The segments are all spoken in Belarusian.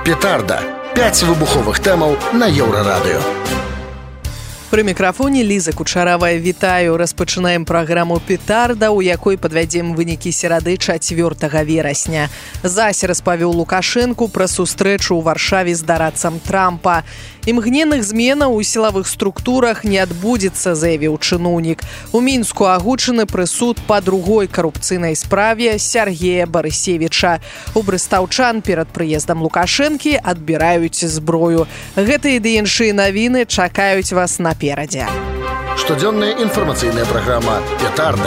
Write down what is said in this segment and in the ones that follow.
Петарда. 5 выбуховых тэмаў на Еўрарадыё. Пры мікрафоне Ліза Кучаравая. Вітаю. Распачынаем праграму «Петарда», у якой падвядзем вынікі серады 4 верасня. Зась распавёў Лукашэнку пра сустрэчу ў Варшаве з дарадцам Трампа. Імгненных зменаў у сілавых структурах не адбудзецца, заявіў чыноўнік. У Мінску агучаны прысуд па другой карупцыйнай справе Сергея Барысевіча. У брыстаўчан перад прыездам Лукашэнкі адбіраюць зброю. Гэтыя ды іншыя навіны чакаюць вас наперадзе. Штодзённая інфармацыйная праграма «Петарда».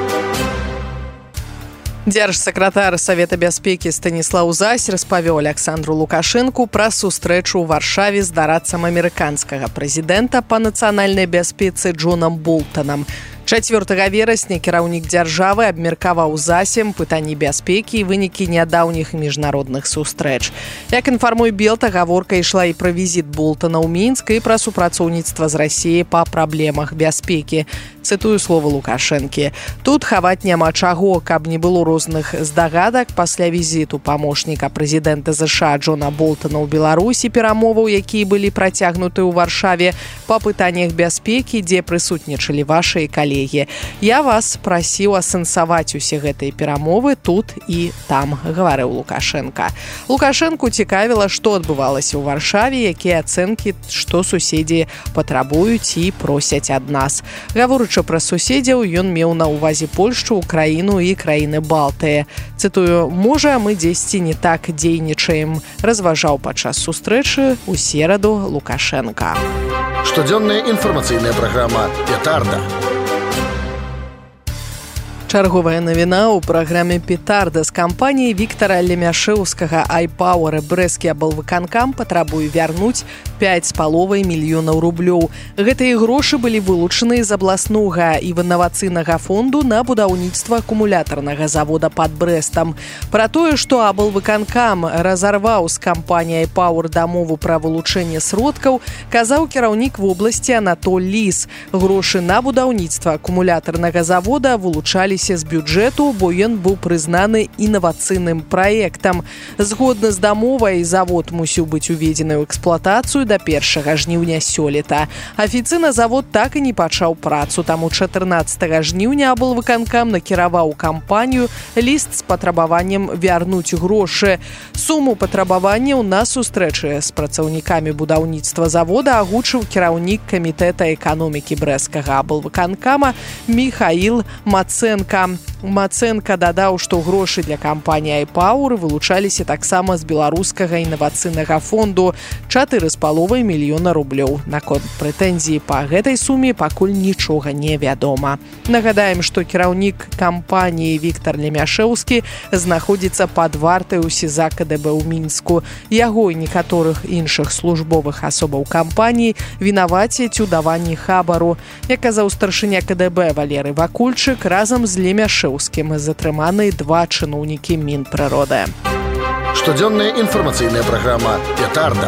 Дзяржсакратар Савета бяспекі Станіслаў Зась распавёў Александру Лукашэнку пра сустрэчу ў Варшаве з дарадцам амерыканскага прэзідэнта па нацыянальнай бяспецы Джонам Болтанам. 4 верасня кіраўнік дзяржавы абмеркаваў Засем пытанні бяспекі і вынікі нядаўніх міжнародных сустрэч. Як інфармуе Белта, гаворка ішла і пра візіт Болтана ў Мінск і пра супрацоўніцтва з Расіяй па праблемах бяспекі. Цытую словы Лукашэнкі. Тут хаваць няма чаго, каб не было розных здагадак. Пасля візіту памочніка прэзідэнта ЗША Джона Болтана ў Беларусі перамоваў, якія былі працягнуты ў Варшаве па пытаннях бяспекі, дзе прысутнічалі вашыя калегі. Я вас прасіў асэнсаваць усе гэтыя перамовы тут і там, гаварыў Лукашэнка. Лукашэнку цікавіла, што адбывалася ў Варшаве, якія ацэнкі, што суседзі патрабуюць і просяць ад нас. Гаворычы пра суседзяў, ён меў на ўвазе Польшчу, Украіну і краіны Балтыі. Цытую, можа, мы дзесьці не так дзейнічаем, разважаў падчас сустрэчы ў сераду Лукашэнка. Штодзённая інфармацыйная праграма «Петарда». Чарговая навіна ў праграме «Петарда» з кампаніі Віктара Лемяшэўскага iPower брэсцкі аблвыканкам патрабуе вярнуць 5,5 мільёнаў рублёў. Гэтыя грошы былі вылучаны з абласнога і інавацыйнага фонду на будаўніцтва акумулятарнага завода пад Брэстам. Пра тое, што аблвыканкам разарваў з кампаніяй iPower дамову пра вылучэнне сродкаў, казаў кіраўнік вобласці Анатоль Ліс. Грошы на будаўніцтва акумулятарнага завода вылучаліся з бюджэту, бо ён быў прызнаны інавацыйным праектам. Згодна з дамовай, завод мусіў быць уведзены ў эксплуатацыю да 1 жніўня сёлета. Афіцыйна завод так і не пачаў працу, таму 14 жніўня аблвыканкам накіраваў кампанію ліст з патрабаваннем вярнуць грошы. Суму патрабаванняў на сустрэчы з працаўнікамі будаўніцтва завода агучыў кіраўнік камітэта эканомікі брэсцкага аблвыканкама Міхаіл Мацэнка. Мацэнка дадаў, што грошы для кампаніі iPower вылучаліся таксама з беларускага інавацыйнага фонду 4,5 мільёна рублёў. Наконт прэтэнзіі па гэтай суме пакуль нічога не вядома. Нагадаем, што кіраўнік кампаніі Віктар Лемяшэўскі знаходзіцца пад вартай у СІЗА КДБ ў Мінску. Яго і некаторых іншых службовых асобаў кампаніі вінавацяць у даванні хабару. Як казаў старшыня КДБ Валерый Вакульчык, разам з Лемяшэўскім затрыманы 2 чыноўнікі Мінпрыроды. Штодзённая інфармацыйная праграма «Петарда».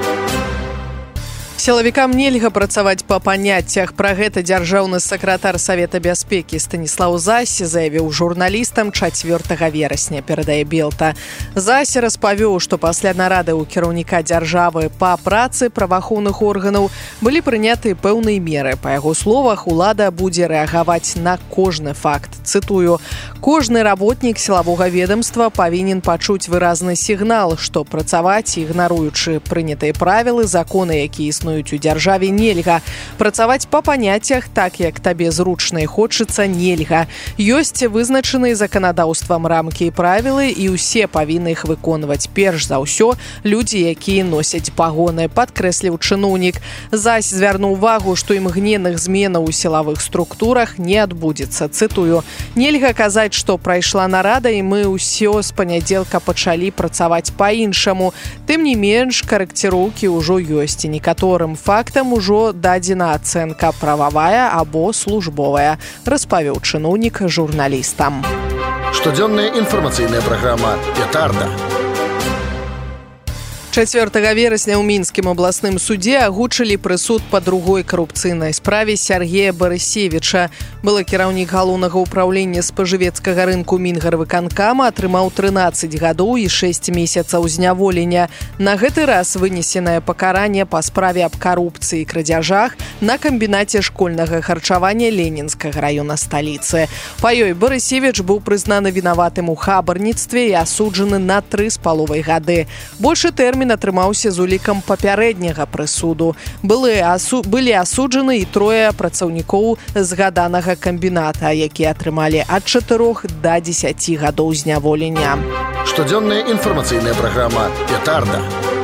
Сілавікам нельга працаваць па паняццях. Пра гэта дзяржаўны сакратар Савета бяспекі Станіслаў Зась заявіў журналістам 4 верасня, перадае Белта. Зась распавёў, што пасля нарады ў кіраўніка дзяржавы па працы праваахоўных органаў былі прынятыя пэўныя меры. Па яго словах, улада будзе рэагаваць на кожны факт. Цытую, кожны работнік сілавога ведомства павінен пачуць выразны сігнал, што працаваць, ігнаруючы прынятыя правілы, законы, якія існуюць у дзяржаве, нельга. Працаваць па паняццях так, як табе зручна і хочацца, нельга. Ёсць вызначаныя заканадаўствам рамкі і правілы, і ўсе павінны іх выконваць. Перш за ўсё, людзі, якія носяць пагоны, падкрэсліў чыноўнік. Зась звярнуў увагу, што імгненных зменаў у сілавых структурах не адбудзецца. Цытую, нельга казаць, што прайшла нарада, і мы ўсё з панядзелка пачалі працаваць па-іншаму. Тым не менш, карэкціроўкі ўжо ёсць, і некаторыя фактам ужо дадзена ацэнка прававая або службовая, распавёў чыноўнік журналістам. Штодзённая інфармацыйная праграма «Петарда». 4 верасня ў мінскім абласным судзе агучылі прысуд па другой карупцыйнай справе Сергея Барысевіча. Былы кіраўнік галоўнага ўпраўлення спажывецкага рынку Мінгарвыканкама атрымаў 13 гадоў і 6 месяцаў зняволення. На гэты раз вынесенае пакаранне па справе аб карупцыі і крадзяжах на камбінаце школьнага харчавання Ленінскага раёна сталіцы. Па ёй Барысевіч быў прызнаны вінаватым у хабарніцтве і асуджаны на 3,5 гады. Большы тэрмін атрымаўся з улікам папярэдняга прысуду. Былі асуджаны і 3 працаўнікоў згаданага камбіната, якія атрымалі ад 4 да 10 гадоў зняволення. Штодзённая інфармацыйная праграма «Петарда».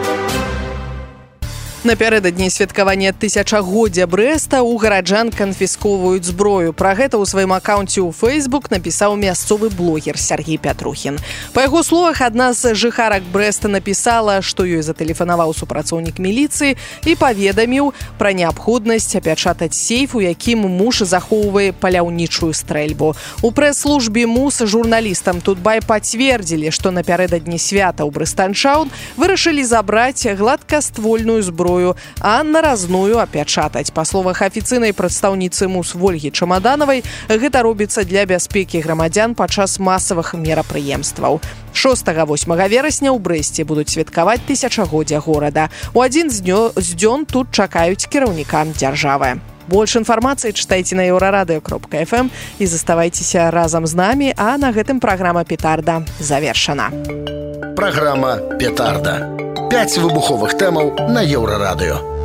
Напярэдадні святкавання тысячагоддзя Брэста ў гараджан канфісковваюць зброю. Пра гэта ў сваім акаунце ў Facebook напісаў мясцовы блогер Сергей Пятрухін. Па яго словах, адна з жыхарак Брэста напісала, што ёй затэлефанаваў супрацоўнік міліцыі і паведаміў пра неабходнасць апячатаць сейф, у якім муж захоўвае паляўнічую стрэльбу. У прэс-службе МУС журналістам Тутбай пацвердзілі, што напярэдадні свята ў Брэстанчаун вырашылі забраць гладкаствольную зброю, а наразную апячатаць. Па словах афіцыйнай прадстаўніцы МУС Вольгі Чамаданавай, гэта робіцца для бяспекі грамадзян падчас масавых мерапрыемстваў. 6-8 верасня ў Брэсце будуць святкаваць тысячагоддзя горада. У адзін з дзён тут чакаюць кіраўніка дзяржавы. Больш інфармацыі чытайце на euraradыё.fm і заставайцеся разам з намі, а на гэтым праграма «Петарда» завершана. Праграма «Петарда». 5 выбуховых тэмаў на Еўрарадыё.